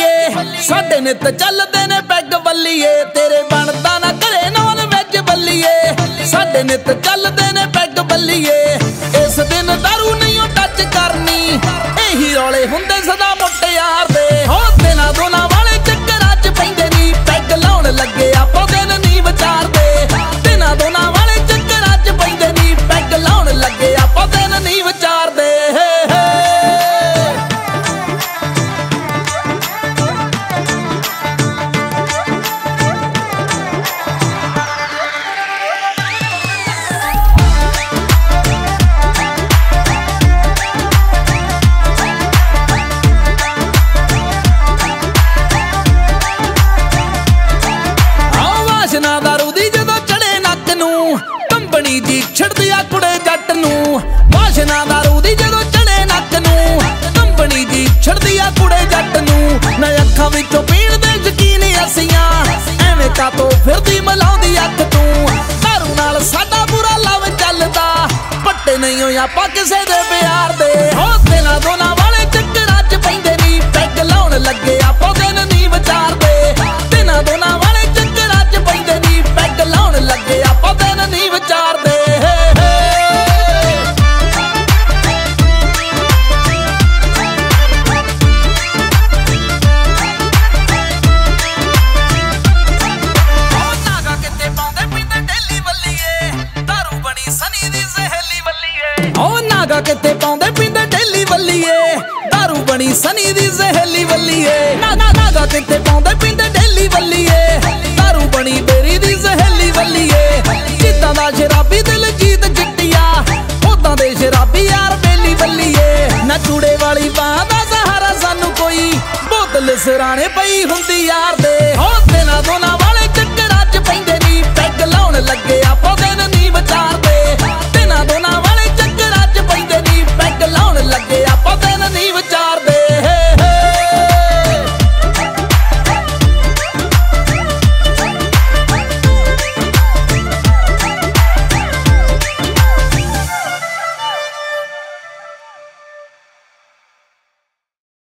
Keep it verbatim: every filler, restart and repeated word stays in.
ਬੱਲੀਏ ਸਾਡੇ ਨਿੱਤ ਚੱਲਦੇ ਨੇ ਪੈਗ ਬੱਲੀਏ ਤੇਰੇ ਬਣਦਾ ਨਾ ਘਰੇ ਨੌਨ ਵੈਜ ਬੱਲੀਏ ਸਾਡੇ ਨਿੱਤ ਚੱਲਦੇ ਨੇ ਪੈਗ ਬੱਲੀਏ ਇਸ ਦਿਨ ਦਾਰੂ ਨਹੀਂ ਟੱਚ ਕਰਨੀ ਇਹੀ ਰੌਲੇ ਹੁੰਦੇ ਸਦਾ ਮੁੱਟਿਆਰ ਦੇ ਹੋ ਦਿਨਾਂ ਦੋਨਾਂ ਵਾਲੇ ਚੱਕਰਾਂ ਚ ਪੈਂਦੇ ਨੀ ਪੈਗ ਲਾਉਣ ਲੱਗੇ ਆਪਾਂ ਦਿਨ ਨਹੀਂ ਵਿਚਾਰਦੇ ਦਿਨਾਂ ਦੋਨਾਂ ਵਾਲੇ ਚੱਕਰਾਂ ਚ ਪੈਂਦੇ ਨੀ ਪੈਗ ਲਾਉਣ ਲੱਗੇ ਆਪਾਂ ਦਿਨ ਨਹੀਂ ਵਿਚਾਰਦੇ ਜੀ ਛੜਦੀ ਆ ਕੁੜੇ ਜੱਟ ਨੂੰ ਵਾਸ਼ਨਾ ਦਾਰੂ ਦੀ ਜਦੋਂ ਚੜੇ ਨੱਕ ਨੂੰ ਕੰਬਣੀ ਜੀ ਛੜਦੀ ਆ ਕੁੜੇ ਜੱਟ ਨੂੰ ਨਾ ਅੱਖਾਂ ਵਿੱਚੋਂ ਪੀਣ ਦੇ ਯਕੀਨ ਅਸੀਆਂ ਐਵੇਂ ਕਾਤੋਂ ਫਿਰਦੀ ਮਲਾਉਂਦੀ ਅੱਖ ਤੂੰ ਦਾਰੂ ਨਾਲ ਸਾਡਾ ਬੁਰਾ ਲਵ ਚੱਲਦਾ ਪੱਟੇ ਨਹੀਂ ਹੋਇਆ ਆਪਾਂ ਕਿਸੇ ਦੇ ਪਿਆਰ ਦੇ ਹੋ ਦਿਨਾਂ ਦੋਨਾਂ ਵਾਲੇ ਚੱਕਰਾਂ ਚ ਪੈਂਦੇ ਨੀ ਪੈਗ ਲਾਉਣ ਲੱਗੇ ਆਪਾਂ ਦਿਨ ਨਹੀਂ ਵਿਚਾਰਦੇ ਦਿਨਾਂ ਦੋਨਾਂ ਵਾਲੇ ਚੱਕਰਾਂ ਚ ਪੈਂਦੇ ਨੀ ਪੈਗ ਲਾਉਣ ਲੱਗੇ ਆਪਾਂ ਦਿਨ ਨਹੀਂ ਵਿਚਾਰਦੇ ਕਿਤੇ ਪਾਉਂਦੇ ਪੀਂਦੇ ਡੇਲੀ ਵੱਲੀਏ ਦਾਰੂ ਬਣੀ ਸਨੀ ਦੀ ਜ਼ਹਿਲੀ ਵੱਲੀਏ ਨਾਗਾ ਕਿਤੇ ਪਾਉਂਦੇ ਪੀਂਦੇ ਡੇਲੀ ਵੱਲੀਏ ਦਾਰੂ ਬਣੀ ਬੇਰੀ ਦੀ ਜ਼ਹਿਲੀ ਵੱਲੀਏ ਜਿੱਦਾਂ ਦਾ ਸ਼ਰਾਬੀ ਦਿਲ ਜੀਤ ਜਿੱਤਿਆ ਉਦਾਂ ਦੇ ਸ਼ਰਾਬੀ ਯਾਰ ਬੇਲੀ ਵੱਲੀਏ ਨਾ ਚੂੜੇ ਵਾਲੀ ਬਾਹ ਦਾ ਸਹਾਰਾ ਸਾਨੂੰ ਕੋਈ ਬੋਤਲ ਸਰਾਣੇ ਪਈ ਹੁੰਦੀ ਯਾਰ ਦੇ ਹੋ ਦਿਨਾਂ ਦੋਨਾਂ ਵਾਲੇ ਚੱਕਰਾਂ ਚ ਪੈਂਦੇ ਨੀ ਪੈਗ ਲਾਉਣ ਲੱਗੇ ਆਪਾਂ